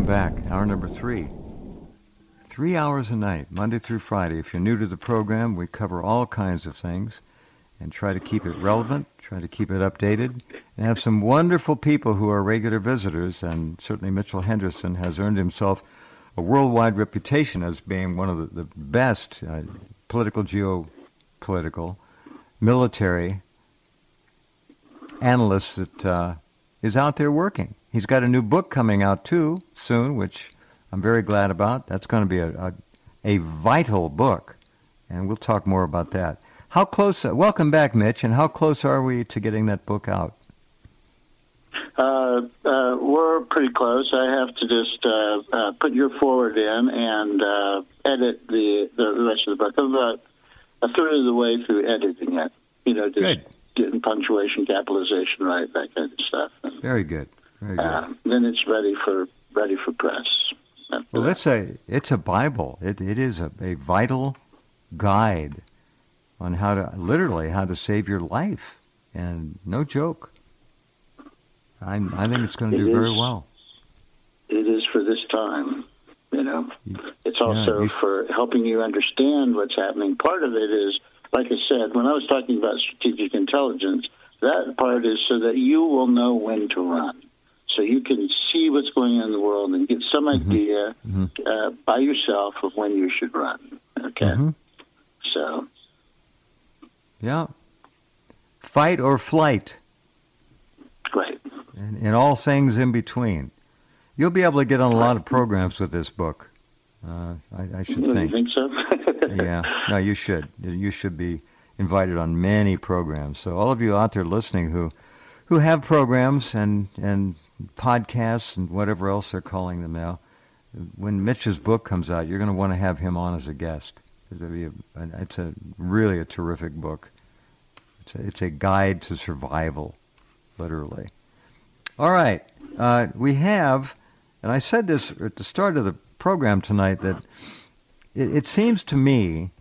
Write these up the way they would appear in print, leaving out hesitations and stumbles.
back. Hour number 3. 3 hours a night, Monday through Friday. If you're new to the program, we cover all kinds of things and try to keep it relevant, try to keep it updated, and have some wonderful people who are regular visitors, and certainly Mitchell Henderson has earned himself a worldwide reputation as being one of the best political, geopolitical, military analysts that is out there working. He's got a new book coming out, too, soon, which I'm very glad about. That's going to be a vital book, and we'll talk more about that. How close? Welcome back, Mitch, and how close are we to getting that book out? We're pretty close. I have to just put your forward in and edit the rest of the book. I'm about a third of the way through editing it. Just good. Getting punctuation, capitalization right, that kind of stuff. And, very good. Very good. Then it's ready for press. Well, it's a Bible. It is a vital guide on how to save your life, and no joke. I think it's going to do very well. It is for this time, It's also for helping you understand what's happening. Part of it is, like I said, when I was talking about strategic intelligence, that part is so that you will know when to run. So you can see what's going on in the world and get some idea by yourself of when you should run. Okay? Mm-hmm. So. Yeah. Fight or flight. Right. And all things in between. You'll be able to get on a lot of programs with this book. I should think. You think so? Yeah. No, you should. You should be invited on many programs. So all of you out there listening who have programs and podcasts and whatever else they're calling them now, when Mitch's book comes out, you're going to want to have him on as a guest. It's really a terrific book. It's a guide to survival, literally. All right. We have, and I said this at the start of the program tonight, that it seems to me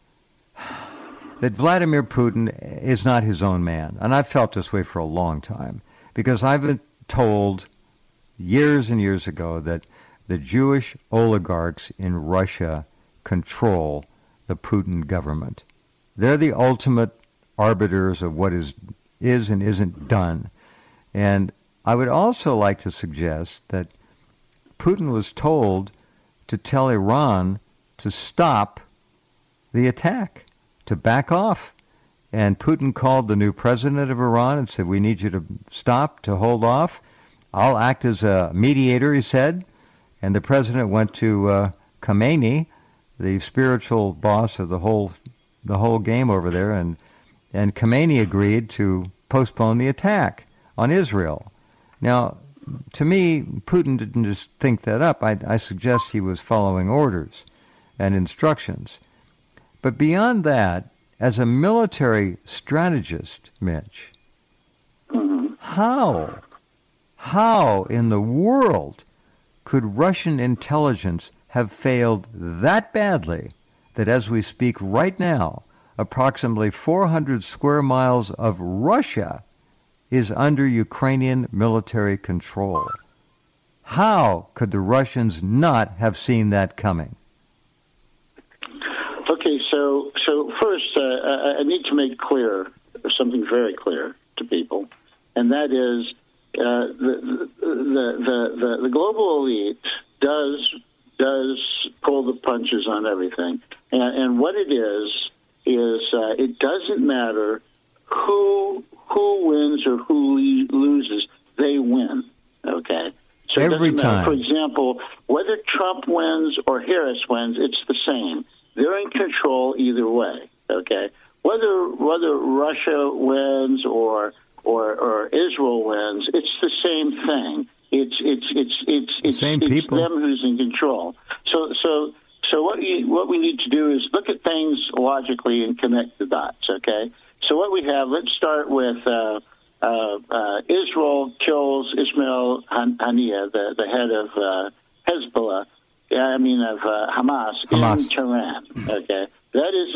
that Vladimir Putin is not his own man. And I've felt this way for a long time, because I've been told years and years ago that the Jewish oligarchs in Russia control the Putin government. They're the ultimate arbiters of what is and isn't done. And I would also like to suggest that Putin was told to tell Iran to stop the attack, to back off. And Putin called the new president of Iran and said, we need you to stop, to hold off. I'll act as a mediator, he said. And the president went to Khamenei, the spiritual boss of the whole game over there, and Khamenei agreed to postpone the attack on Israel. Now, to me, Putin didn't just think that up. I suggest he was following orders and instructions. But beyond that, as a military strategist, Mitch, how in the world could Russian intelligence have failed that badly that as we speak right now, approximately 400 square miles of Russia is under Ukrainian military control? How could the Russians not have seen that coming? Okay, so first, I need to make clear something very clear to people, and that is the global elite does pull the punches on everything, and what it is it doesn't matter who wins or who loses, they win. Okay. So every time. For example, whether Trump wins or Harris wins, it's the same. They're in control either way. Okay. Whether Russia wins or Israel wins, it's the same thing. It's same people. them who's in control. So what we need to do is look at things logically and connect the dots. Okay. So what we have, let's start with Israel kills Ismail Haniyeh, the head of Hezbollah. Of Hamas in Tehran. Okay, that is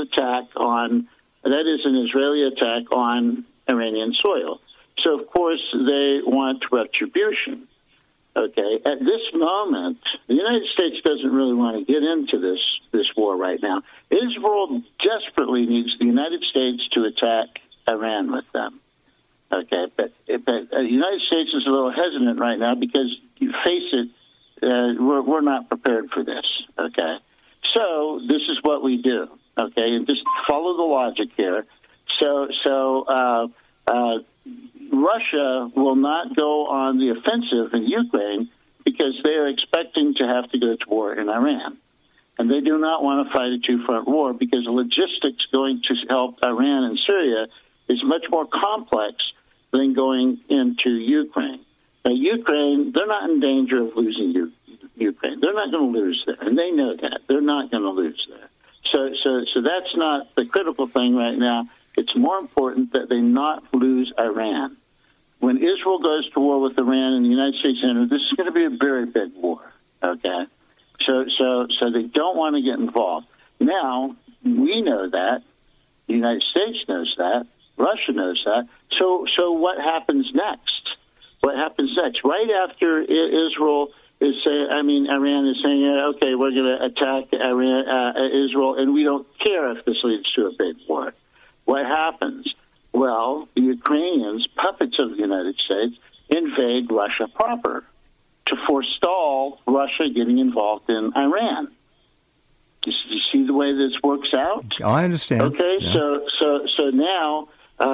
an Israeli attack on Iranian soil. So of course they want retribution. Okay, at this moment, the United States doesn't really want to get into this war right now. Israel desperately needs the United States to attack Iran with them. Okay, but the United States is a little hesitant right now because, you face it, we're not prepared for this. Okay, so this is what we do. Okay, and just follow the logic here. So Russia will not go on the offensive in Ukraine because they are expecting to have to go to war in Iran. And they do not want to fight a two-front war because the logistics going to help Iran and Syria is much more complex than going into Ukraine. Now, Ukraine, they're not in danger of losing Ukraine. They're not going to lose there, and they know that. They're not going to lose there. So that's not the critical thing right now. It's more important that they not lose Iran. When Israel goes to war with Iran and the United States enter, this is going to be a very big war. Okay, so they don't want to get involved. Now we know that, the United States knows that, Russia knows that. So what happens next? What happens next? Right after Israel is saying, Iran is saying, okay, we're going to attack Israel, and we don't care if this leads to a big war. What happens? Well, the Ukrainians, puppets of the United States, invade Russia proper to forestall Russia getting involved in Iran. You see the way this works out? I understand. Okay, yeah. So now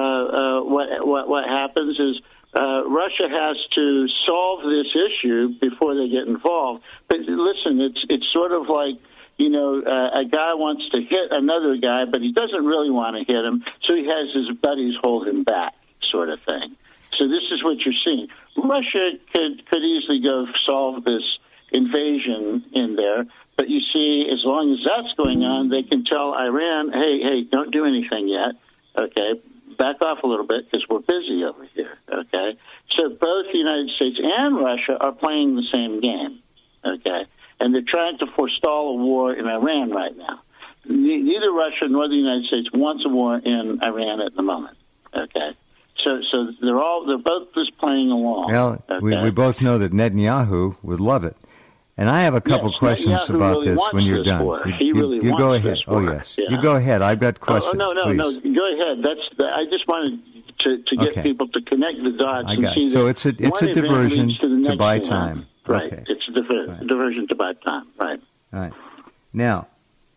what happens is Russia has to solve this issue before they get involved. But listen, it's sort of like, a guy wants to hit another guy, but he doesn't really want to hit him, so he has his buddies hold him back, sort of thing. So this is what you're seeing. Russia could easily go solve this invasion in there, but you see, as long as that's going on, they can tell Iran, hey, don't do anything yet, okay? Back off a little bit because we're busy over here, okay? So both the United States and Russia are playing the same game, okay? And they're trying to forestall a war in Iran right now. Neither Russia nor the United States wants a war in Iran at the moment, okay? So they're both just playing along. Well, okay? we both know that Netanyahu would love it. And I have a couple questions Netanyahu about really this when you're done. You go ahead. Oh, yes. Yeah. You go ahead. I've got questions. No. Go ahead. I just wanted to get people to connect the dots and see so that it's a diversion to buy time. Right. Okay. It's a diversion to buy time. Right. All right. Now,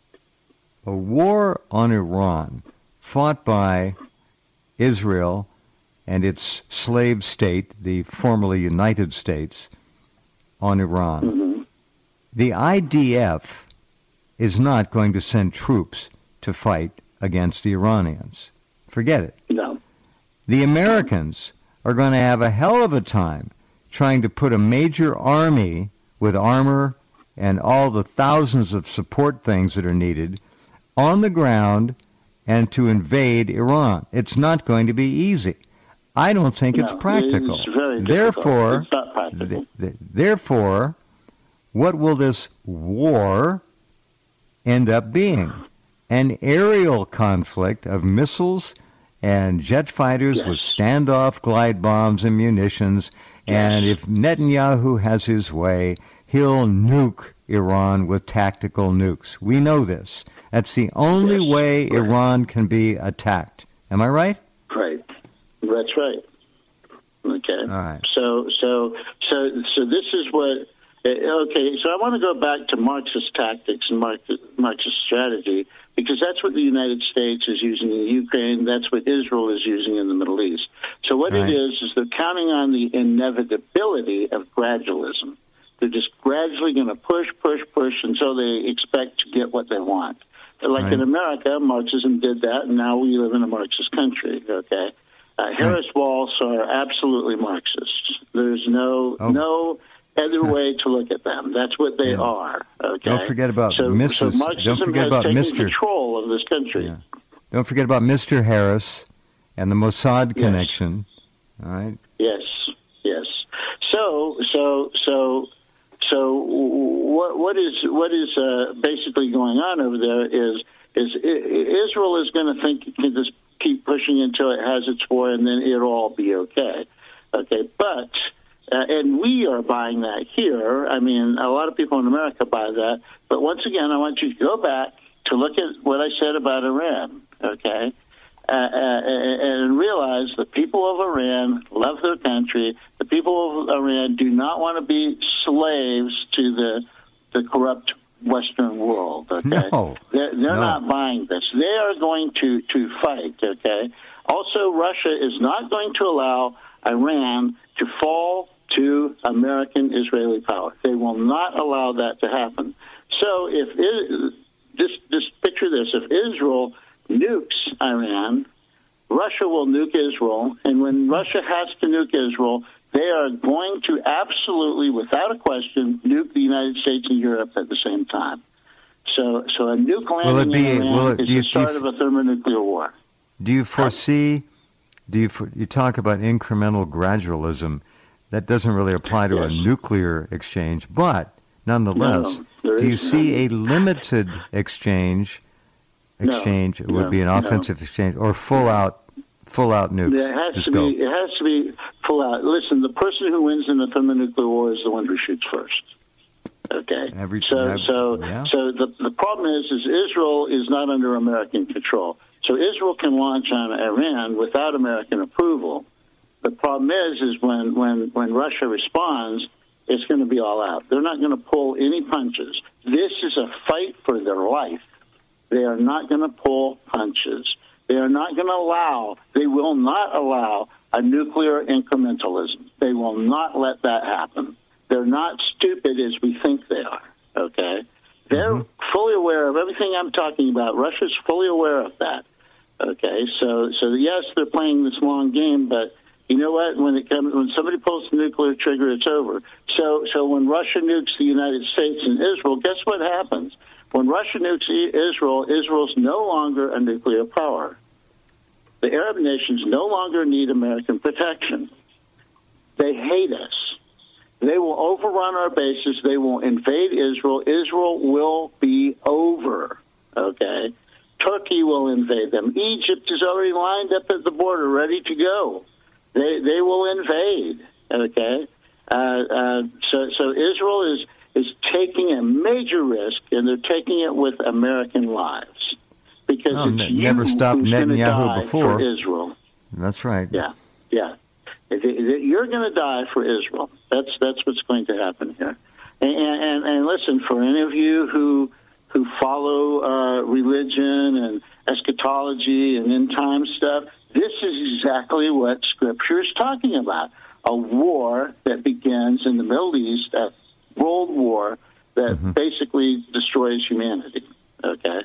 a war on Iran fought by Israel and its slave state, the formerly United States, on Iran. Mm-hmm. The IDF is not going to send troops to fight against the Iranians. Forget it. No. The Americans are going to have a hell of a time trying to put a major army with armor and all the thousands of support things that are needed on the ground and to invade Iran. It's not going to be easy. I don't think it's practical. It's very difficult. It's not practical. Therefore, what will this war end up being? An aerial conflict of missiles and jet fighters with standoff glide bombs and munitions. And if Netanyahu has his way, he'll nuke Iran with tactical nukes. We know this. That's the only way Iran can be attacked. Am I right? Right. That's right. Okay. All right. So this is what. Okay. So I want to go back to Marxist tactics and Marxist strategy because that's what the United States is using in Ukraine. That's what Israel is using in the Middle East. So what it is they're counting on the inevitability of gradualism. They're just gradually going to push until they expect to get what they want. Like in America, Marxism did that, and now we live in a Marxist country. Okay. Harris Walsh are absolutely Marxists. There's no other way to look at them. That's what they are. Okay. Don't forget about Mrs. So Marxism don't forget has about taken Mr. control of this country. Yeah. Don't forget about Mr. Harris and the Mossad connection. All right. Yes. So what is basically going on over there is Israel is going to think it can just keep pushing until it has its war, and then it'll all be okay. Okay, but And we are buying that here. I mean, a lot of people in America buy that. But once again, I want you to go back to look at what I said about Iran, okay? And realize the people of Iran love their country. The people of Iran do not want to be slaves to the corrupt Western world, okay? No. They're not buying this. They are going to fight, okay? Also, Russia is not going to allow Iran to fall to American Israeli power. They will not allow that to happen. So just picture this. If Israel nukes Iran, Russia will nuke Israel, and when Russia has to nuke Israel, they are going to absolutely, without a question, nuke the United States and Europe at the same time. So a nuke landing in Iran is the start of a thermonuclear war. Do you foresee, you talk about incremental gradualism, that doesn't really apply to a nuclear exchange, but nonetheless, do you see a limited exchange would be an offensive exchange, or full out nukes? It has to be full out. Listen, the person who wins in the thermonuclear war is the one who shoots first. Okay. The problem is Israel is not under American control. So Israel can launch on Iran without American approval. The problem is when Russia responds, it's going to be all out. They're not going to pull any punches. This is a fight for their life. They are not going to pull punches. They are not going to allow, they will not allow a nuclear incrementalism. They will not let that happen. They're not stupid as we think they are, okay? They're fully aware of everything I'm talking about. Russia's fully aware of that, okay? So yes, they're playing this long game, but you know what? When somebody pulls the nuclear trigger, it's over. So when Russia nukes the United States and Israel, guess what happens? When Russia nukes Israel, Israel's no longer a nuclear power. The Arab nations no longer need American protection. They hate us. They will overrun our bases. They will invade Israel. Israel will be over, okay? Turkey will invade them. Egypt is already lined up at the border, ready to go. They will invade, okay? So Israel is taking a major risk, and they're taking it with American lives, because it's never stopped Netanyahu before. For Israel. That's right. Yeah. You're going to die for Israel. That's what's going to happen here. And listen, for any of you who follow religion and eschatology and end time stuff, this is exactly what Scripture is talking about. A war that begins in the Middle East, a world war that basically destroys humanity. Okay,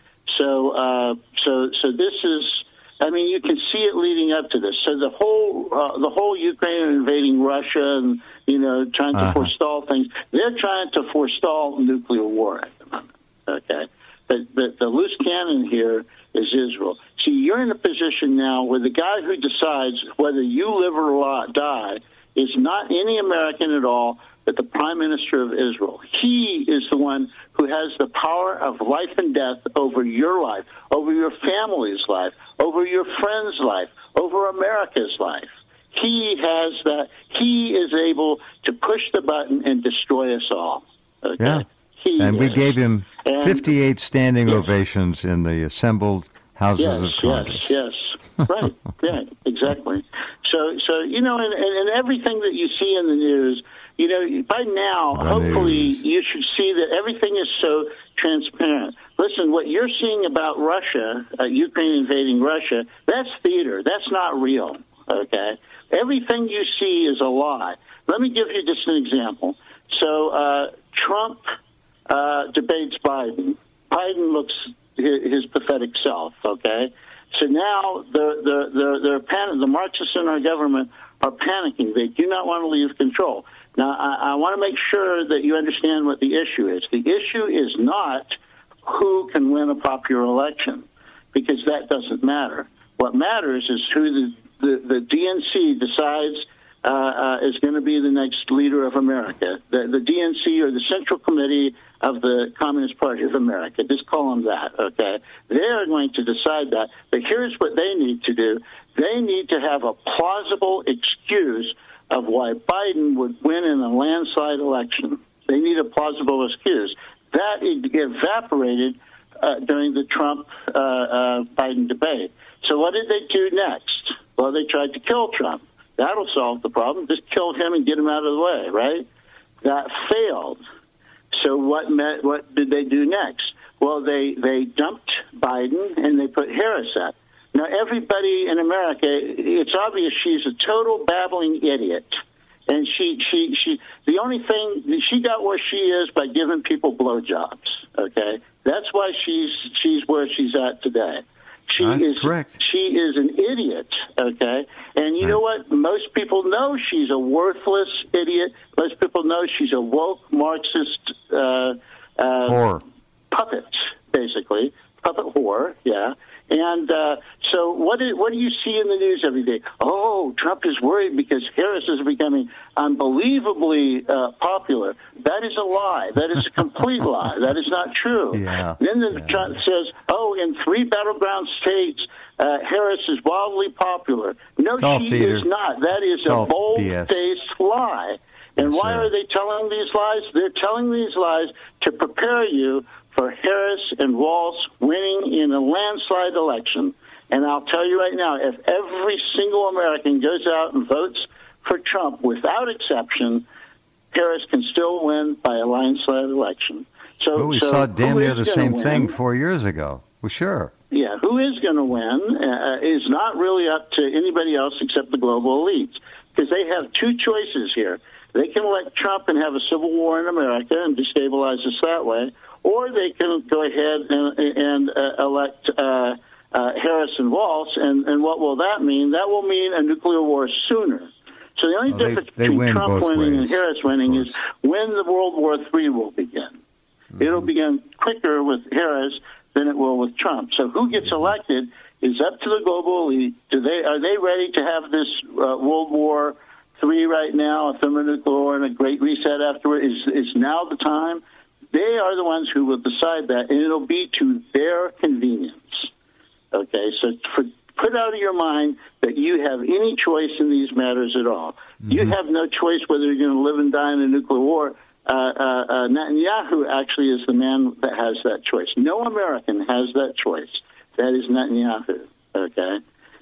so this is. I mean, you can see it leading up to this. So the whole Ukraine invading Russia and trying to forestall things. They're trying to forestall nuclear war at the moment. Okay, but the loose cannon here is Israel. See, you're in a position now where the guy who decides whether you live or die is not any American at all, but the Prime Minister of Israel. He is the one who has the power of life and death over your life, over your family's life, over your friend's life, over America's life. He has that. He is able to push the button and destroy us all. Okay? Yeah. We gave him 58 standing ovations in the assembled Houses of Congress. Yes. Right. Yeah, exactly. So and everything that you see in the news, by now, hopefully, you should see that everything is so transparent. Listen, what you're seeing about Russia, Ukraine invading Russia, that's theater. That's not real, okay? Everything you see is a lie. Let me give you just an example. So Trump debates Biden. Biden looks his pathetic self, okay? So now they're panicking. The Marxists in our government are panicking. They do not want to leave control. Now, I want to make sure that you understand what the issue is. The issue is not who can win a popular election, because that doesn't matter. What matters is who the DNC decides is going to be the next leader of America. The DNC, or the Central Committee of the Communist Party of America. Just call them that, okay? They are going to decide that. But here's what they need to do. They need to have a plausible excuse of why Biden would win in a landslide election. They need a plausible excuse. That evaporated during the Trump-Biden debate. So what did they do next? Well, they tried to kill Trump. That'll solve the problem. Just kill him and get him out of the way, right? That failed. So what did they do next? Well, they dumped Biden and they put Harris up. Now, everybody in America, it's obvious she's a total babbling idiot. And she the only thing, she got where she is by giving people blowjobs, okay? That's why she's where she's at today. That's correct. She is an idiot, okay? And you know what? Most people know she's a worthless idiot. Most people know she's a woke Marxist whore. Puppet, basically. Puppet whore, yeah. And so what do you see in the news every day? Oh, Trump is worried because Harris is becoming unbelievably popular. That is a lie. That is a complete lie. That is not true. Yeah. Then Trump says, oh, in 3 battleground states, Harris is wildly popular. No, she is not. That is a bold-faced lie. And why are they telling these lies? They're telling these lies to prepare you for Harris and Walz winning in a landslide election. And I'll tell you right now, if every single American goes out and votes for Trump without exception, Harris can still win by a landslide election. So we saw damn near the same thing 4 years ago. Well, sure. Yeah, who is going to win is not really up to anybody else except the global elites, because they have 2 choices here. They can elect Trump and have a civil war in America and destabilize us that way, or they can go ahead and elect Harris and Walz, and what will that mean? That will mean a nuclear war sooner. So the only difference between Trump winning and Harris winning is when the World War III will begin. Mm-hmm. It'll begin quicker with Harris than it will with Trump. So who gets elected is up to the global elite. Are they ready to have this World War III right now, a thermonuclear war and a great reset afterward? Is now the time? They are the ones who will decide that, and it'll be to their convenience. Okay, so put out of your mind that you have any choice in these matters at all. Mm-hmm. You have no choice whether you're going to live and die in a nuclear war. Netanyahu actually is the man that has that choice. No American has that choice. That is Netanyahu. Okay,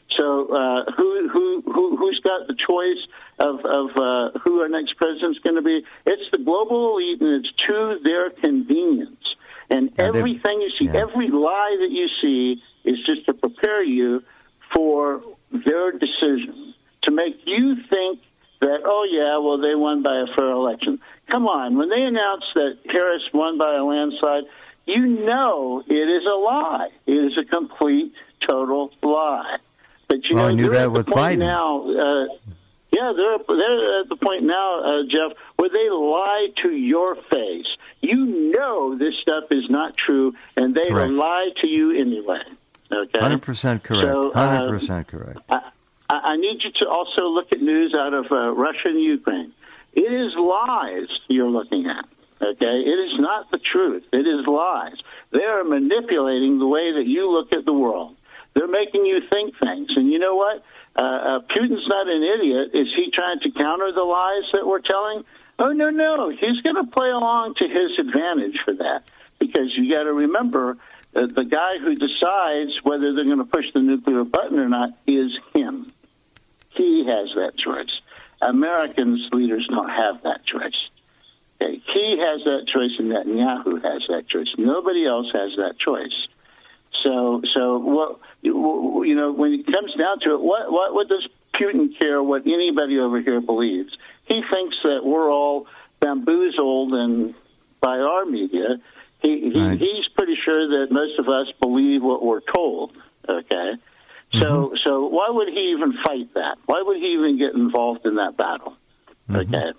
so who's got the choice of who our next president's going to be? It's the global elite, and it's to their convenience. And everything you see, every lie that you see, is just to prepare you for their decision, to make you think that, oh, yeah, well, they won by a fair election. Come on. When they announced that Harris won by a landslide, you know it is a lie. It is a complete, total lie. But, you know, I knew that with Biden. Now, they're at the point now, Jeff, where they lie to your face. You know this stuff is not true, and they will lie to you anyway. Okay? 100% correct. So, 100% correct. I need you to also look at news out of Russia and Ukraine. It is lies you're looking at. Okay? It is not the truth. It is lies. They are manipulating the way that you look at the world. They're making you think things. And you know what? Putin's not an idiot. Is he trying to counter the lies that we're telling? Oh, no. He's going to play along to his advantage for that. Because you got to remember, the guy who decides whether they're going to push the nuclear button or not is him. He has that choice. Americans, leaders, don't have that choice. Okay? He has that choice, and Netanyahu has that choice. Nobody else has that choice. So what, you know, when it comes down to it, what does Putin care what anybody over here believes? He thinks that we're all bamboozled and by our media. He's pretty sure that most of us believe what we're told. Okay, so why would he even fight that? Why would he even get involved in that battle? Okay,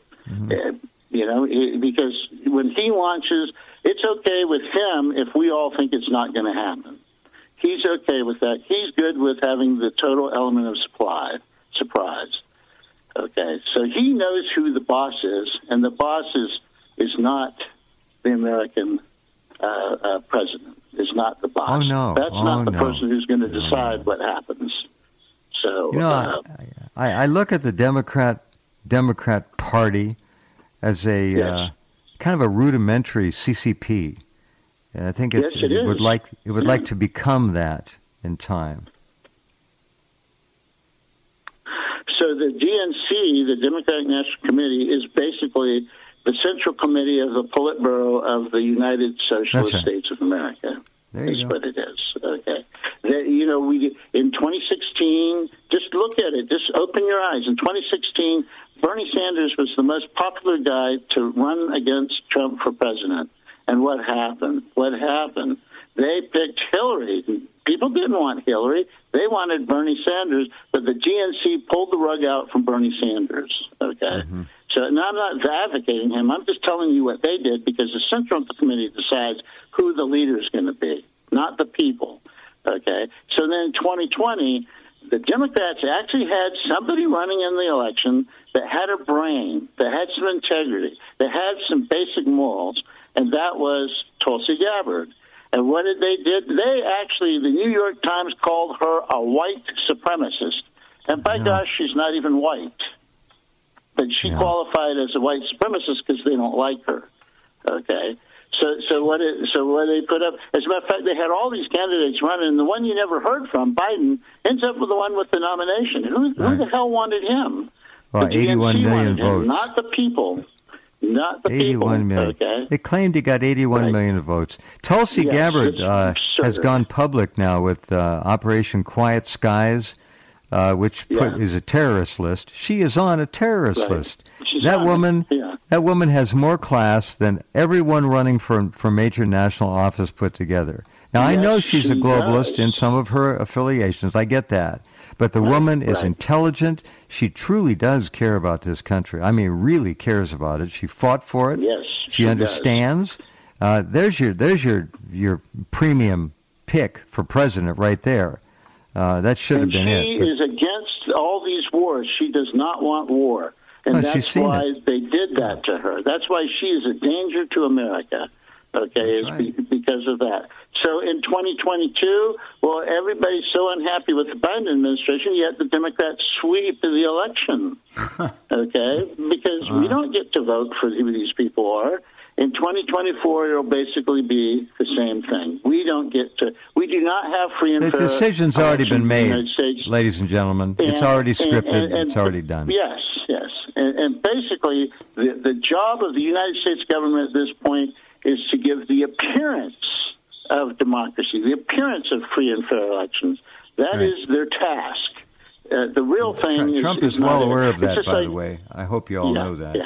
you know, because when he launches, it's okay with him if we all think it's not going to happen. He's okay with that. He's good with having the total element of surprise. Okay, so he knows who the boss is, and the boss is not the American president. Is not the boss. Oh, no. That's not the person who's going to decide what happens. So, you know, I look at the Democrat Democrat Party as a kind of a rudimentary CCP. And I think it would like to become that in time. So the DNC, the Democratic National Committee, is basically the Central Committee of the Politburo of the United Socialist States of America. That's what it is. Okay. We in 2016, just look at it. Just open your eyes. In 2016, Bernie Sanders was the most popular guy to run against Trump for president. And what happened? They picked Hillary. People didn't want Hillary. They wanted Bernie Sanders, but the GNC pulled the rug out from Bernie Sanders. Okay. Mm-hmm. So now I'm not advocating him. I'm just telling you what they did, because the Central Committee decides who the leader is going to be, not the people. Okay. So then in 2020, the Democrats actually had somebody running in the election that had a brain, that had some integrity, that had some basic morals, and that was Tulsi Gabbard. And what did they did? The New York Times called her a white supremacist. And by gosh, she's not even white. But she qualified as a white supremacist because they don't like her. Okay. So what they put up? As a matter of fact, they had all these candidates running, and the one you never heard from, Biden, ends up with the one with the nomination. Who the hell wanted him? Well, 81 million votes. Not the people. Not the 81 million. Okay. They claimed he got 81 million votes. Tulsi Gabbard has gone public now with Operation Quiet Skies, which is a terrorist list. She is on a terrorist list. That woman has more class than everyone running for major national office put together. Now, I know she's a globalist in some of her affiliations. I get that. But the woman is intelligent. She truly does care about this country. I mean, really cares about it. She fought for it. Yes, she understands. There's your premium pick for president right there. That should have been it. She is against all these wars. She does not want war. And that's why they did that to her. That's why she is a danger to America. Okay, because of that. So in 2022, everybody's so unhappy with the Biden administration, yet the Democrats sweep the election. Okay, because we don't get to vote for who these people are. In 2024, it'll basically be the same thing. We do not have free and fair. The decision's already been made, ladies and gentlemen. It's already scripted. It's already done. Yes. And basically, the job of the United States government at this point is to give the appearance of democracy, the appearance of free and fair elections. That is their task. The real thing Trump is well aware of that, by the way. I hope you all know that. Yeah,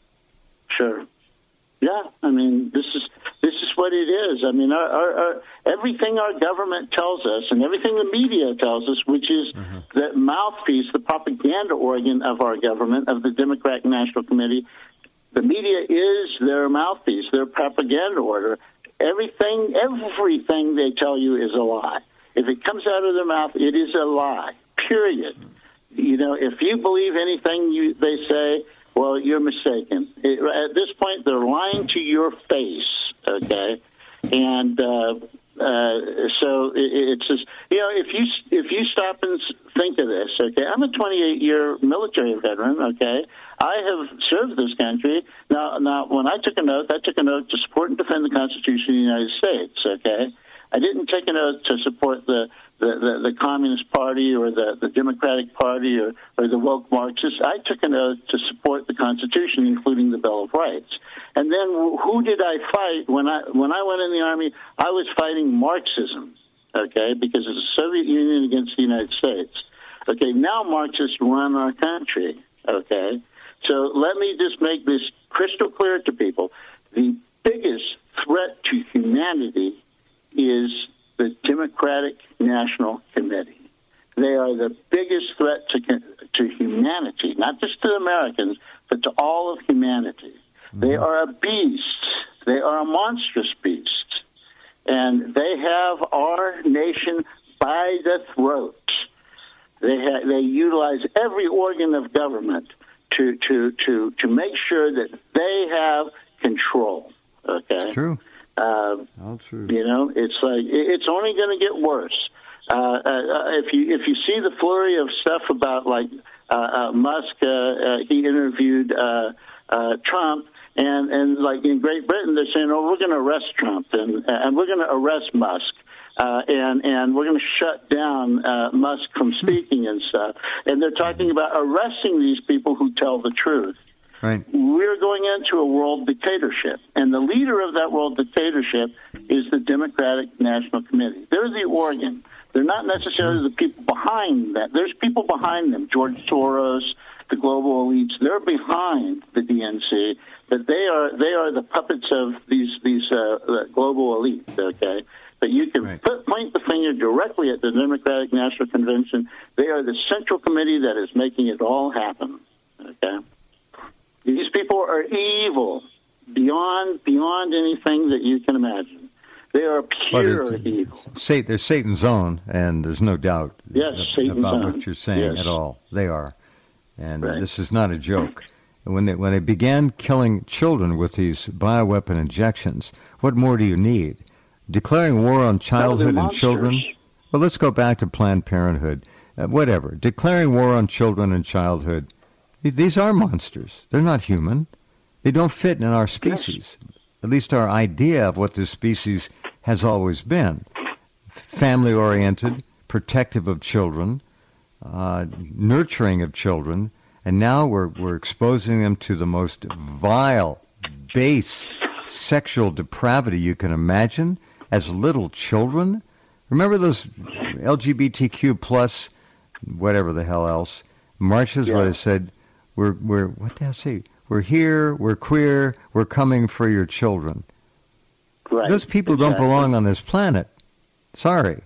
sure. Yeah, I mean, this is what it is. I mean, our everything our government tells us and everything the media tells us, which is the mouthpiece, the propaganda organ of our government, of the Democratic National Committee, the media is their mouthpiece, their propaganda order. Everything they tell you is a lie. If it comes out of their mouth, it is a lie, period. If you believe anything they say, well, you're mistaken. At this point, they're lying to your face, okay? And so it's just, if you stop and think of this, okay? I'm a 28-year military veteran, okay? I have served this country. Now, when I took an oath to support and defend the Constitution of the United States, okay? I didn't take an oath to support the Communist Party or the Democratic Party or the woke Marxists. I took an oath to support the Constitution, including the Bill of Rights. And then who did I fight when I went in the Army? I was fighting Marxism, okay, because it's the Soviet Union against the United States. Okay, now Marxists run our country, okay? So let me just make this crystal clear to people. The biggest threat to humanity is the Democratic National Committee. They are the biggest threat to humanity, not just to Americans, but to all of humanity. They are a beast. They are a monstrous beast. And they have our nation by the throat. They utilize every organ of government to make sure that they have control. Okay? It's true. All true. It's like it's only going to get worse. If you see the flurry of stuff about like Musk, he interviewed Trump, and like in Great Britain, they're saying, "Oh, we're going to arrest Trump and we're going to arrest Musk." And we're going to shut down Musk from speaking and stuff. And they're talking about arresting these people who tell the truth. Right. We're going into a world dictatorship. And the leader of that world dictatorship is the Democratic National Committee. They're the organ. They're not necessarily the people behind that. There's people behind them, George Soros, the global elites. They're behind the DNC, but they are the puppets of these global elites, okay? But you can point the finger directly at the Democratic National Convention. They are the central committee that is making it all happen. Okay, these people are evil beyond anything that you can imagine. They are pure evil. They're Satan's own, and there's no doubt about what you're saying at all. They are, and this is not a joke. When they began killing children with these bioweapon injections, what more do you need? Declaring war on childhood and children. Well, let's go back to Planned Parenthood. Whatever. Declaring war on children and childhood. These are monsters. They're not human. They don't fit in our species. At least our idea of what this species has always been. Family-oriented, protective of children, nurturing of children, and now we're exposing them to the most vile, base, sexual depravity you can imagine. As little children. Remember those LGBTQ plus, whatever the hell else, marches where they said, we're what did I say? We're here, we're queer, we're coming for your children. Right. Those people don't belong on this planet. Sorry.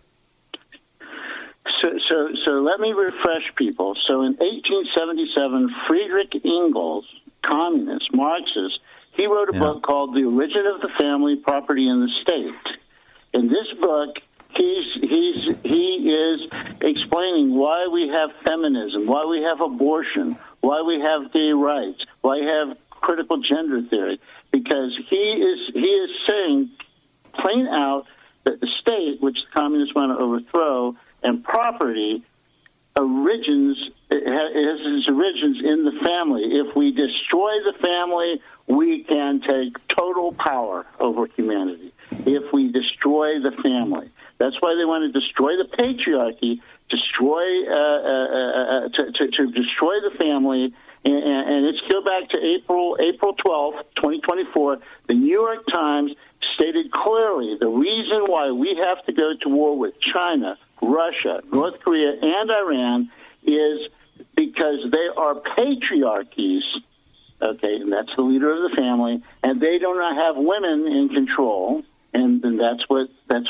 So let me refresh people. So in 1877, Friedrich Engels, communist, Marxist, he wrote a book called The Origin of the Family, Property, and the State. In this book, he is explaining why we have feminism, why we have abortion, why we have gay rights, why we have critical gender theory, because he is saying plain out that the state, which the communists want to overthrow, and property has its origins in the family. If we destroy the family, we can take total power over humanity. If we destroy the family, that's why they want to destroy the patriarchy, to destroy the family, and let's go back to April 12th, 2024. The New York Times stated clearly the reason why we have to go to war with China, Russia, North Korea, and Iran is because they are patriarchies. Okay, and that's the leader of the family, and they do not have women in control, and that's what this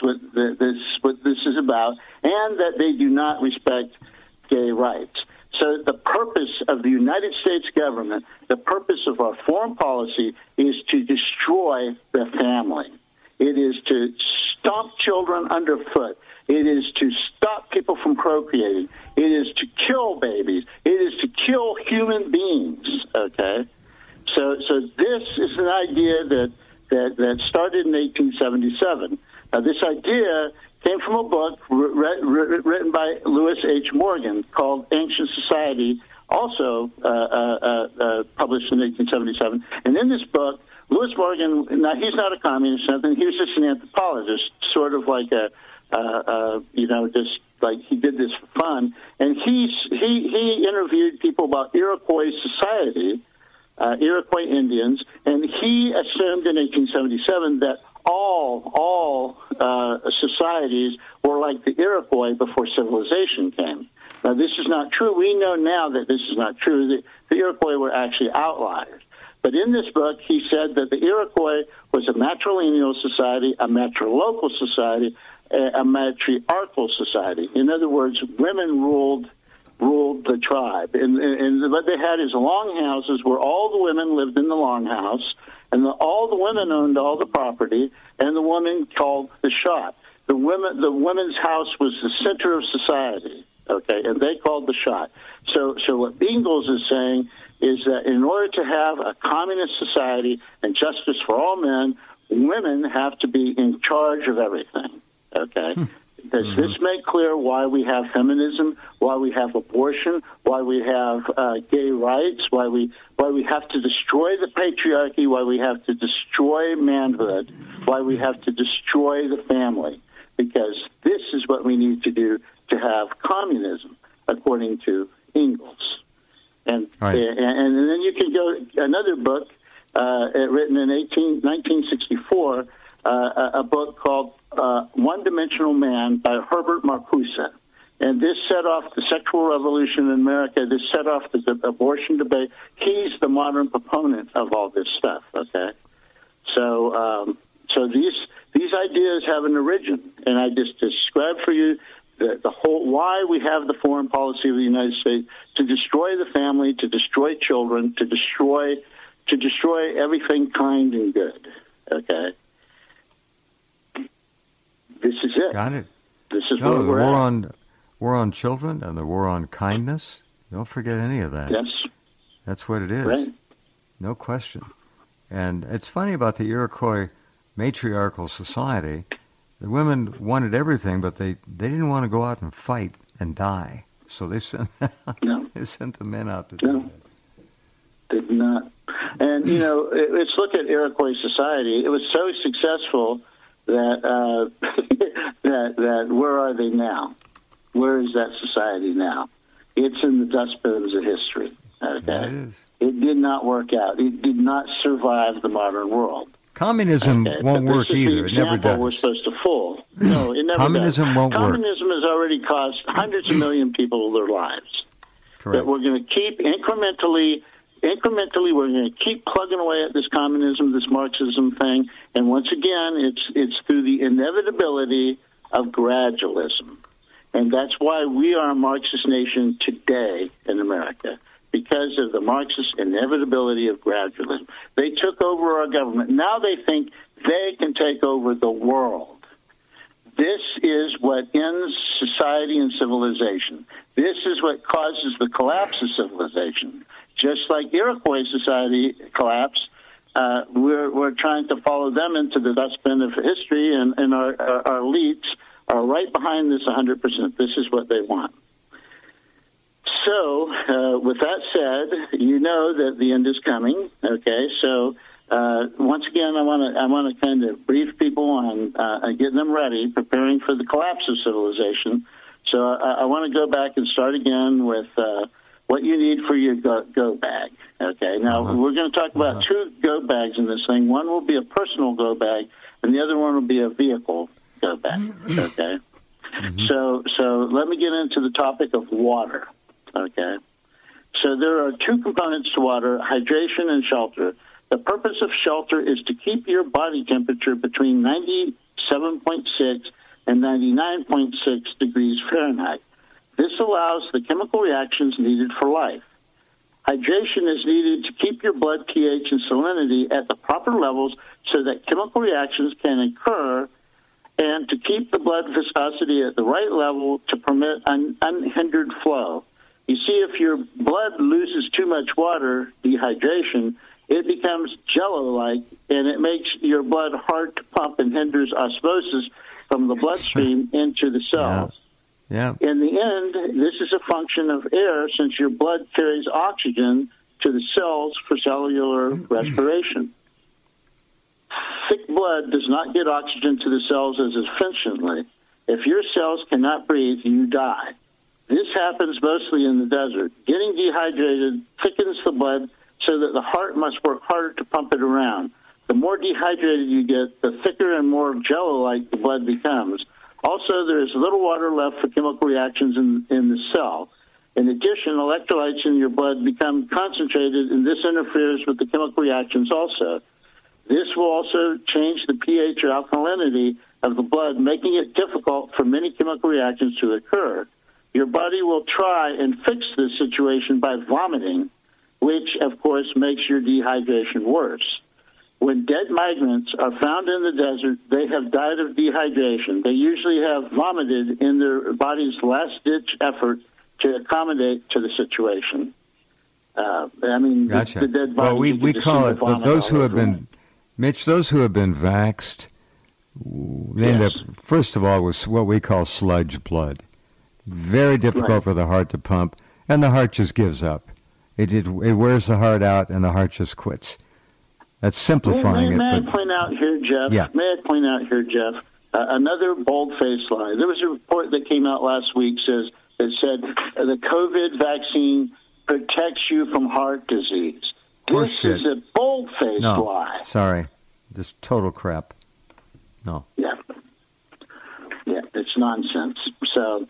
is about, and that they do not respect gay rights. So the purpose of the United States government, the purpose of our foreign policy, is to destroy the family. It is to stomp children underfoot. It is to stop people from procreating. It is to kill babies. It is to kill human beings. Okay. So this is an idea that started in 1877. Now, this idea came from a book written by Lewis H. Morgan called Ancient Society, also published in 1877. And in this book, Lewis Morgan, now he's not a communist, something. He was just an anthropologist, sort of like just like he did this for fun. And he interviewed people about Iroquois society, Iroquois Indians, and he assumed in 1877 that all societies were like the Iroquois before civilization came. Now, this is not true. We know now that this is not true. The Iroquois were actually outliers. But in this book, he said that the Iroquois was a matrilineal society, a matrilocal society, a matriarchal society. In other words, women ruled the tribe. And what they had is longhouses where all the women lived in the longhouse, and all the women owned all the property, and the woman called the shot. The women's house was the center of society, okay, and they called the shot. So what Engels is saying is that in order to have a communist society and justice for all men, women have to be in charge of everything, okay? Does this make clear why we have feminism, why we have abortion, why we have gay rights, why we have to destroy the patriarchy, why we have to destroy manhood, why we have to destroy the family? Because this is what we need to do to have communism, according to Engels. And then you can go another book written in 1964, a book called One-Dimensional Man by Herbert Marcuse. And this set off the sexual revolution in America. This set off the abortion debate. He's the modern proponent of all this stuff, okay? So these ideas have an origin, and I just described for you the whole why we have the foreign policy of the United States: to destroy the family, to destroy children, to destroy everything kind and good. Okay, this is it. Got it. This is where we're at. War on children and the war on kindness. Don't forget any of that. Yes, that's what it is. Right. No question. And it's funny about the Iroquois matriarchal society. The women wanted everything, but they didn't want to go out and fight and die. So they sent they sent the men out to do that. Did not. And let's look at Iroquois society. It was so successful that that where are they now? Where is that society now? It's in the dustbins of history. Okay, it did not work out. It did not survive the modern world. Communism won't work either. It never does. We're supposed to fool. No, it never Communism does. won't work. Communism has already cost hundreds of million people their lives. Correct. That we're going to keep incrementally, we're going to keep plugging away at this communism, this Marxism thing. And once again, it's through the inevitability of gradualism. And that's why we are a Marxist nation today in America, because of the Marxist inevitability of gradualism. They took over our government. Now they think they can take over the world. This is what ends society and civilization. This is what causes the collapse of civilization. Just like Iroquois society collapsed, we're trying to follow them into the dustbin of history, and our elites are right behind this 100%. This is what they want. So, with that said, you know that the end is coming. Okay, so once again, I want to kind of brief people on getting them ready, preparing for the collapse of civilization. So, I want to go back and start again with what you need for your go bag. Okay, now we're going to talk about two go bags in this thing. One will be a personal go bag, and the other one will be a vehicle go bag. Okay, so let me get into the topic of water. Okay, so there are two components to water: hydration and shelter. The purpose of shelter is to keep your body temperature between 97.6 and 99.6 degrees Fahrenheit. This allows the chemical reactions needed for life. Hydration is needed to keep your blood pH and salinity at the proper levels so that chemical reactions can occur, and to keep the blood viscosity at the right level to permit unhindered flow. You see, if your blood loses too much water, dehydration, it becomes jello-like, and it makes your blood hard to pump and hinders osmosis from the bloodstream into the cells. Yeah. In the end, this is a function of air, since your blood carries oxygen to the cells for cellular respiration. Thick blood does not get oxygen to the cells as efficiently. If your cells cannot breathe, you die. This happens mostly in the desert. Getting dehydrated thickens the blood so that the heart must work harder to pump it around. The more dehydrated you get, the thicker and more jello-like the blood becomes. Also, there is little water left for chemical reactions in the cell. In addition, electrolytes in your blood become concentrated, and this interferes with the chemical reactions also. This will also change the pH or alkalinity of the blood, making it difficult for many chemical reactions to occur. Your body will try and fix this situation by vomiting, which, of course, makes your dehydration worse. When dead migrants are found in the desert, they have died of dehydration. They usually have vomited in their body's last-ditch effort to accommodate to the situation. Gotcha. The dead body. Well, we call it those who have been, Mitch, those who have been vaxxed First of all, was what we call sludge blood. Very difficult for the heart to pump, and the heart just gives up. It wears the heart out, and the heart just quits. That's simplifying May I point out here, Jeff? Yeah. May I point out here, Jeff? Another bold-faced lie. There was a report that came out last week that said the COVID vaccine protects you from heart disease. This is a bold-faced lie. Sorry. Just total crap. No. Yeah, it's nonsense. So,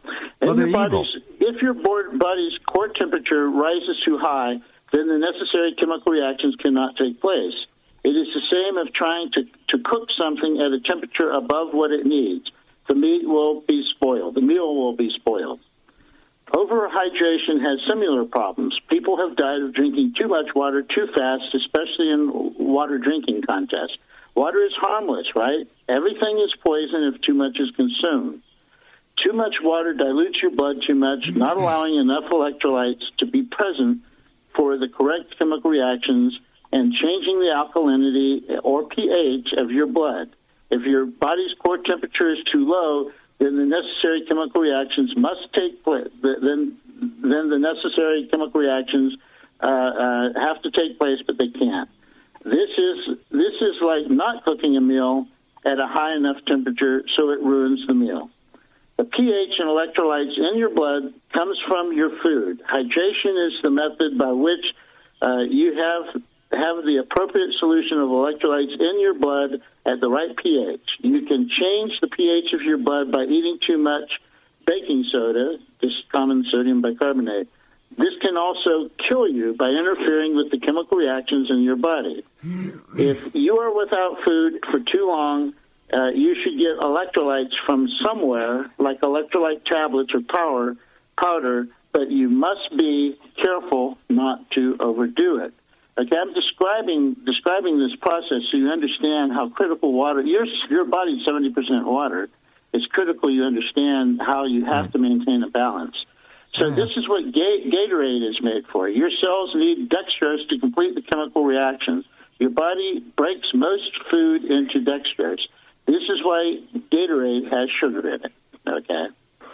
if your body's core temperature rises too high, then the necessary chemical reactions cannot take place. It is the same as trying to cook something at a temperature above what it needs. The meat will be spoiled. The meal will be spoiled. Overhydration has similar problems. People have died of drinking too much water too fast, especially in water drinking contests. Water is harmless, right? Everything is poison if too much is consumed. Too much water dilutes your blood too much, not allowing enough electrolytes to be present for the correct chemical reactions and changing the alkalinity or pH of your blood. If your body's core temperature is too low, then the necessary chemical reactions must take place. Then the necessary chemical reactions have to take place, but they can't. This is like not cooking a meal at a high enough temperature, so it ruins the meal. The pH and electrolytes in your blood comes from your food. Hydration is the method by which you have the appropriate solution of electrolytes in your blood at the right pH. You can change the pH of your blood by eating too much baking soda, just common sodium bicarbonate. This can also kill you by interfering with the chemical reactions in your body. If you are without food for too long, you should get electrolytes from somewhere, like electrolyte tablets or powder, but you must be careful not to overdo it. Okay, I'm describing this process so you understand how critical water. Your body's 70% water. It's critical you understand how you have to maintain a balance. So this is what Gatorade is made for. Your cells need dextrose to complete the chemical reactions. Your body breaks most food into dextrose. This is why Gatorade has sugar in it. Okay,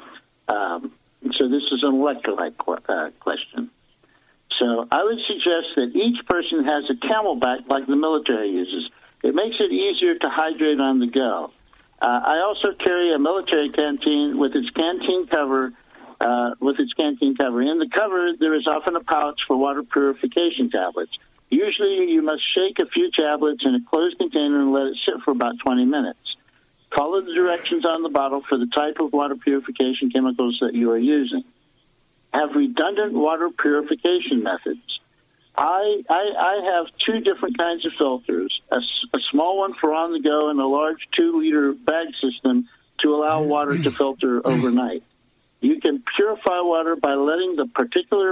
so this is an electrolyte question. So I would suggest that each person has a Camelback like the military uses. It makes it easier to hydrate on the go. I also carry a military canteen with its canteen cover. In the cover, there is often a pouch for water purification tablets. Usually, you must shake a few tablets in a closed container and let it sit for about 20 minutes. Follow the directions on the bottle for the type of water purification chemicals that you are using. Have redundant water purification methods. I have two different kinds of filters, a small one for on the go and a large 2-liter bag system to allow water to filter overnight. You can purify water by letting the particulate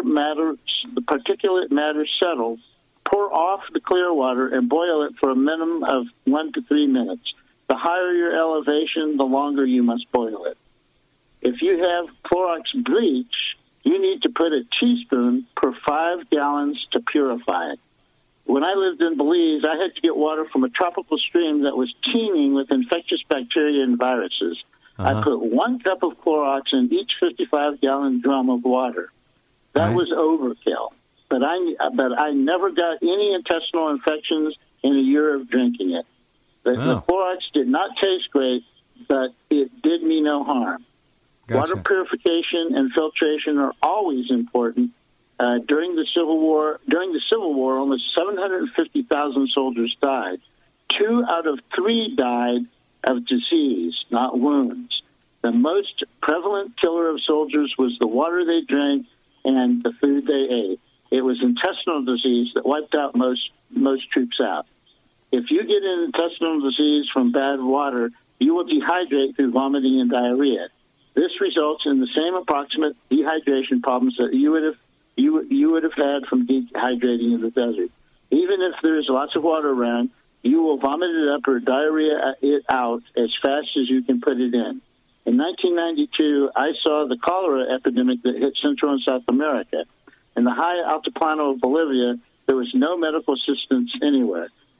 matter settle, pour off the clear water, and boil it for a minimum of 1 to 3 minutes. The higher your elevation, the longer you must boil it. If you have Clorox bleach, you need to put a teaspoon per 5 gallons to purify it. When I lived in Belize, I had to get water from a tropical stream that was teeming with infectious bacteria and viruses. I put 1 cup of Clorox in each 55-gallon drum of water. That was overkill. But I never got any intestinal infections in a year of drinking it. The Clorox did not taste great, but it did me no harm. Gotcha. Water purification and filtration are always important. During the Civil War, almost 750,000 soldiers died. 2 out of 3 died of disease, not wounds. The most prevalent killer of soldiers was the water they drank and the food they ate. It was intestinal disease that wiped out most troops out. If you get an intestinal disease from bad water, you will dehydrate through vomiting and diarrhea. This results in the same approximate dehydration problems that you would have had from dehydrating in the desert. Even if there is lots of water around, you will vomit it up or diarrhea it out as fast as you can put it in. In 1992, I saw the cholera epidemic that hit Central and South America. In the high altiplano of Bolivia, there was no medical assistance anywhere.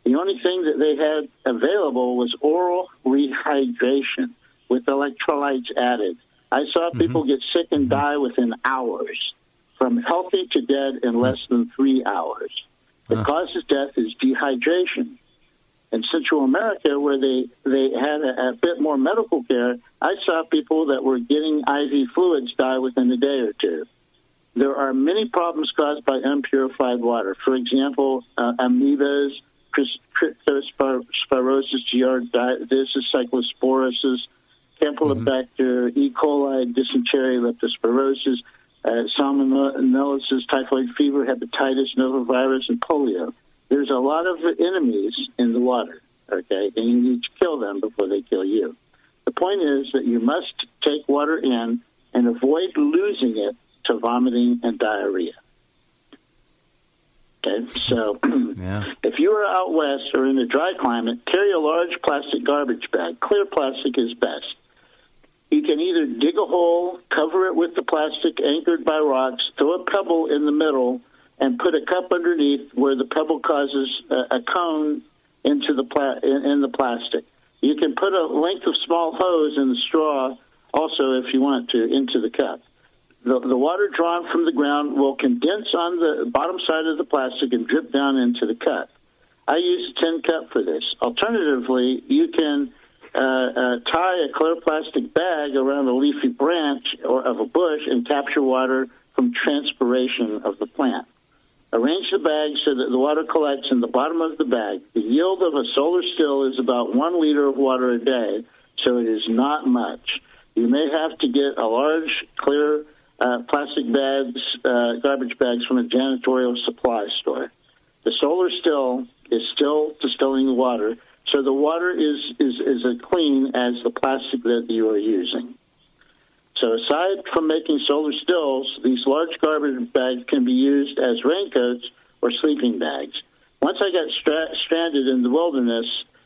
The only thing that they had available was oral rehydration with electrolytes added. I saw people get sick and die within hours, from healthy to dead in less than 3 hours. The cause of death is dehydration. In Central America, where they had a bit more medical care, I saw people that were getting IV fluids die within a day or two. There are many problems caused by unpurified water. For example, amoebas, cryptospirosis, giardiasis, cyclosporosis, Campylobacter, E. coli, dysentery, leptospirosis, salmonellosis, typhoid fever, hepatitis, novavirus, and polio. There's a lot of enemies in the water, okay, and you need to kill them before they kill you. The point is that you must take water in and avoid losing it to vomiting and diarrhea. Okay, so if you are out west or in a dry climate, carry a large plastic garbage bag. Clear plastic is best. You can either dig a hole, cover it with the plastic anchored by rocks, throw a pebble in the middle, and put a cup underneath where the pebble causes a cone into in the plastic. You can put a length of small hose in the straw also, if you want to, into the cup. The water drawn from the ground will condense on the bottom side of the plastic and drip down into the cup. I use a tin cup for this. Alternatively, you can tie a clear plastic bag around a leafy branch or of a bush and capture water from transpiration of the plant. Arrange the bag so that the water collects in the bottom of the bag. The yield of a solar still is about 1 liter of water a day, so it is not much. You may have to get a large, clear plastic bags, garbage bags from a janitorial supply store. The solar still is still distilling the water, so the water is as clean as the plastic that you are using. So aside from making solar stills, these large garbage bags can be used as raincoats or sleeping bags. Once I got stranded in the wilderness,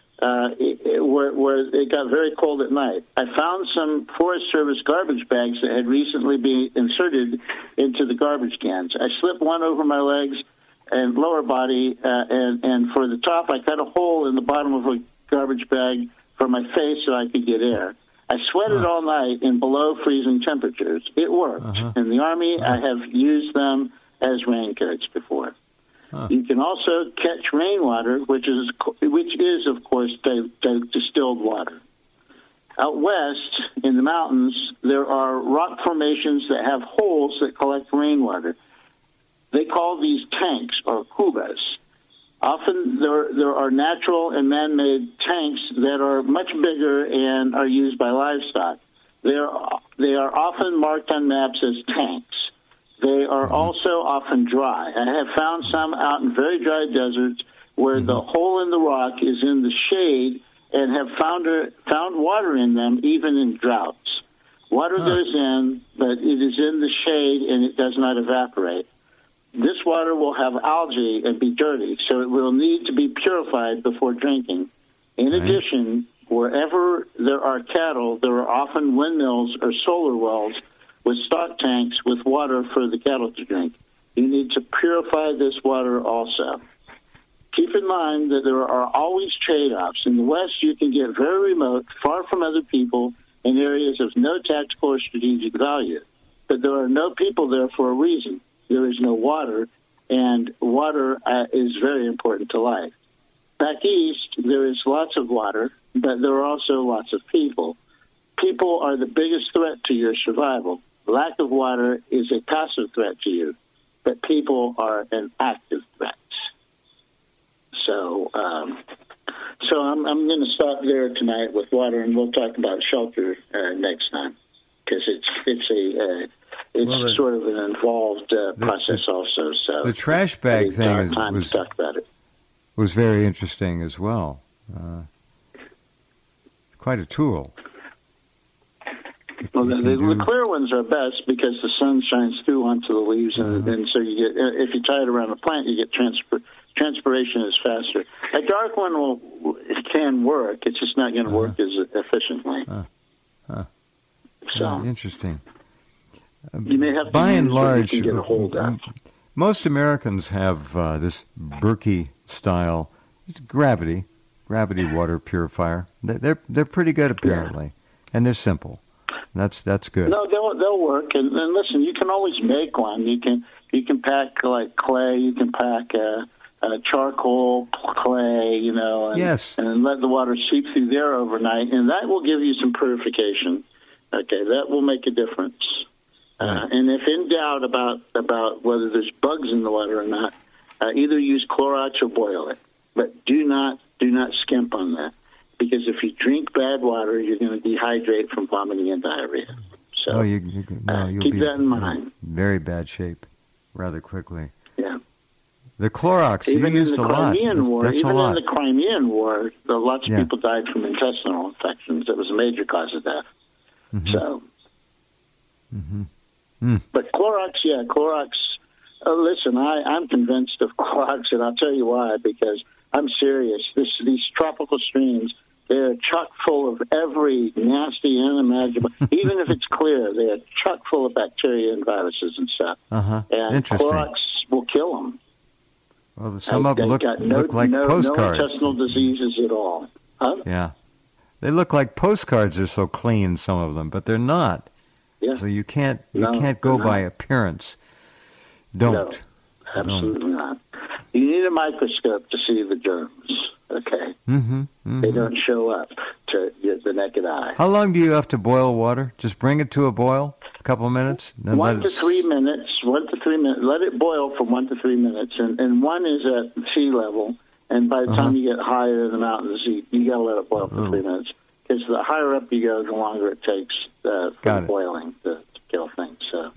where it got very cold at night, I found some Forest Service garbage bags that had recently been inserted into the garbage cans. I slipped one over my legs and lower body, and for the top, I cut a hole in the bottom of a garbage bag for my face so I could get air. I sweated all night in below freezing temperatures. It worked. In the Army, I have used them as raincoats before. You can also catch rainwater, which is of course distilled water. Out west in the mountains, there are rock formations that have holes that collect rainwater. They call these tanks or cubas. Often there are natural and man-made tanks that are much bigger and are used by livestock. They are often marked on maps as tanks. They are also often dry. I have found some out in very dry deserts where the hole in the rock is in the shade and have found water in them even in droughts. Water goes in, but it is in the shade and it does not evaporate. This water will have algae and be dirty, so it will need to be purified before drinking. In addition, wherever there are cattle, there are often windmills or solar wells with stock tanks with water for the cattle to drink. You need to purify this water also. Keep in mind that there are always trade-offs. In the West, you can get very remote, far from other people, in areas of no tactical or strategic value. But there are no people there for a reason. There is no water, and water is very important to life. Back east, there is lots of water, but there are also lots of people. People are the biggest threat to your survival. Lack of water is a passive threat to you, but people are an active threat. So I'm going to stop there tonight with water, and we'll talk about shelter next time, because it's sort of an involved process also. So the trash bag thing was very interesting as well. Quite a tool. Well, the clear ones are best because the sun shines through onto the leaves, and so you get. If you tie it around a plant, you get transpiration is faster. A dark one can work. It's just not going to work as efficiently. So interesting. You may have to by and large, get a hold of. Most Americans have this Berkey style, It's gravity water purifier. They're pretty good apparently, and they're simple. That's good. No, they'll work. And listen, you can always make one. You can pack like clay. You can pack a charcoal clay, and let the water seep through there overnight, and that will give you some purification. Okay, that will make a difference. And if in doubt about whether there's bugs in the water or not, either use Clorox or boil it. But do not skimp on that, because if you drink bad water, you're going to dehydrate from vomiting and diarrhea. So you'll keep be that in mind. Very bad shape rather quickly. Yeah. The Clorox, even you used a lot. Even in the Crimean War, lots of Yeah. people died from intestinal infections. It was a major cause of death. Mm-hmm. So, Mm-hmm. But Clorox. Listen, I'm convinced of Clorox, and I'll tell you why. Because I'm serious. These tropical streams, they're chock full of every nasty unimaginable. Even if it's clear, they're chock full of bacteria and viruses and stuff. And Interesting. Clorox will kill them. Well, some of them look like postcards. No intestinal diseases at all. Huh? Yeah. They look like postcards. They're so clean, some of them, but they're not. Yeah. So you can't go by appearance. Don't. No, absolutely not. You need a microscope to see the germs. Okay. Mm-hmm. They don't show up to the naked eye. How long do you have to boil water? Just bring it to a boil, a couple of minutes? Then 1 to 3 minutes. 1 to 3 minutes. Let it boil for 1 to 3 minutes, and 1 is at sea level. And by the time you get higher in the mountains, you got to let it boil for 3 minutes. Because the higher up you go, the longer it takes for boiling to kill things. So.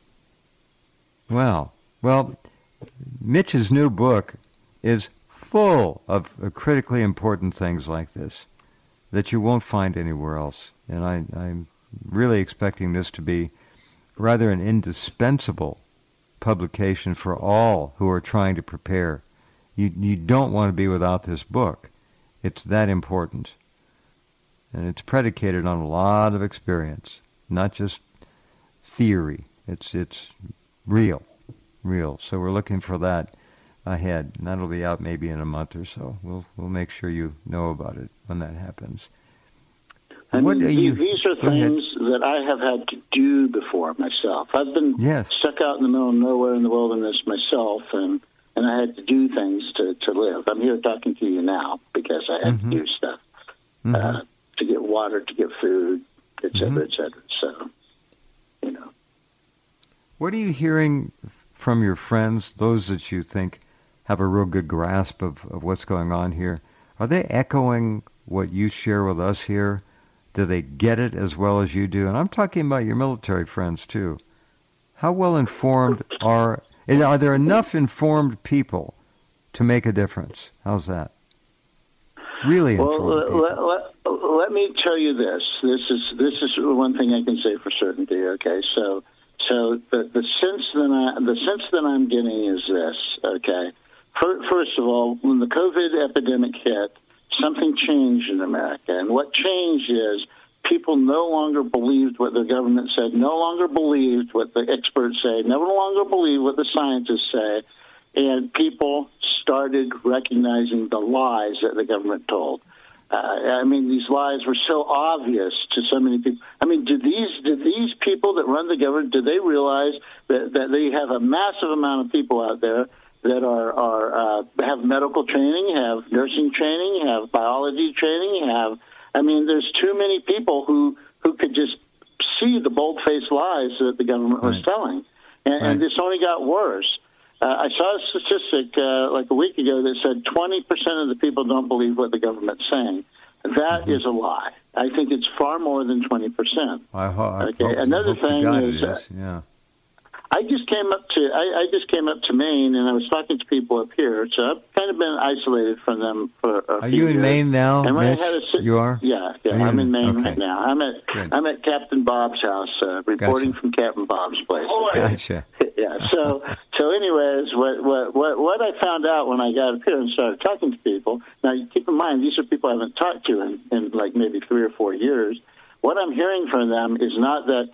Wow. Well, Mitch's new book is full of critically important things like this that you won't find anywhere else. And I'm really expecting this to be rather an indispensable publication for all who are trying to prepare. You don't want to be without this book. It's that important. And it's predicated on a lot of experience, not just theory. It's real. So we're looking for that ahead. And that'll be out maybe in a month or so. We'll make sure you know about it when that happens. These are things that I have had to do before myself. I've been stuck out in the middle of nowhere in the wilderness myself, and I had to do things to live. I'm here talking to you now because I had to do stuff to get water, to get food, et cetera, et cetera. So, What are you hearing from your friends, those that you think have a real good grasp of what's going on here? Are they echoing what you share with us here? Do they get it as well as you do? And I'm talking about your military friends, too. How well informed are there enough informed people to make a difference? How's that? Really informed people. Let me tell you this. This is one thing I can say for certainty, okay? So the sense that I'm getting is this, okay? First of all, when the COVID epidemic hit, something changed in America. And what changed is people no longer believed what the government said, no longer believed what the experts say, no longer believed what the scientists say, and people started recognizing the lies that the government told. These lies were so obvious to so many people. Did these people that run the government, do they realize that they have a massive amount of people out there that have medical training, have nursing training, have biology training, there's too many people who could just see the bold-faced lies that the government was telling. And this only got worse. I saw a statistic like a week ago that said 20% of the people don't believe what the government's saying. That is a lie. I think it's far more than 20%. Another thing is, I just came up to Maine, and I was talking to people up here. So I've kind of been isolated from them for a Are few you in years. Maine now, and when Mitch? You are? Yeah. I'm in Maine right now. I'm at Captain Bob's house, reporting from Captain Bob's place. Gotcha. Yeah. So anyways, what I found out when I got up here and started talking to people. Now, keep in mind, these are people I haven't talked to in like maybe 3 or 4 years. What I'm hearing from them is not that,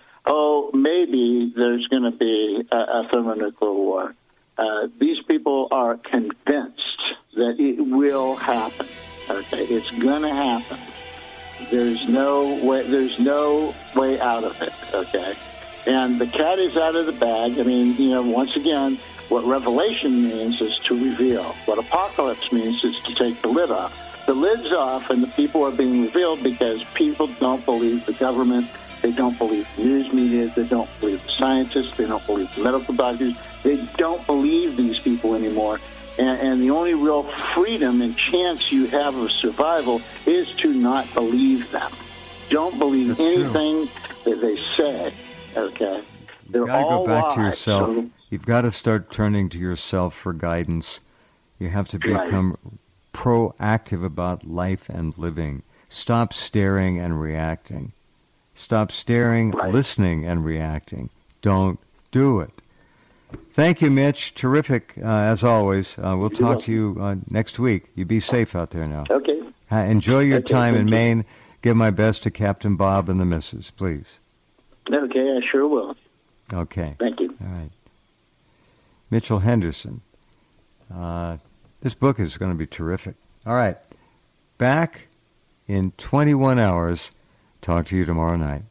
maybe there's going to be a thermonuclear war. These people are convinced that it will happen. Okay, it's going to happen. There's no way out of it. Okay, and the cat is out of the bag. I mean, once again, what revelation means is to reveal. What apocalypse means is to take the lid off. The lid's off, and the people are being revealed because people don't believe the government. They don't believe the news media. They don't believe the scientists. They don't believe the medical doctors. They don't believe these people anymore. And the only real freedom and chance you have of survival is to not believe them. Don't believe anything that they say. Okay, they're all lies. You've got to go back to yourself. So, you've got to start turning to yourself for guidance. You have to become proactive about life and living. Stop staring and reacting. Stop staring, listening, and reacting. Don't do it. Thank you, Mitch. Terrific, as always. We'll talk to you next week. You be safe out there now. Okay. Enjoy your time in Maine. Give my best to Captain Bob and the missus, please. Okay, I sure will. Okay. Thank you. All right. Mitchell Henderson. This book is going to be terrific. All right. Back in 21 hours. Talk to you tomorrow night.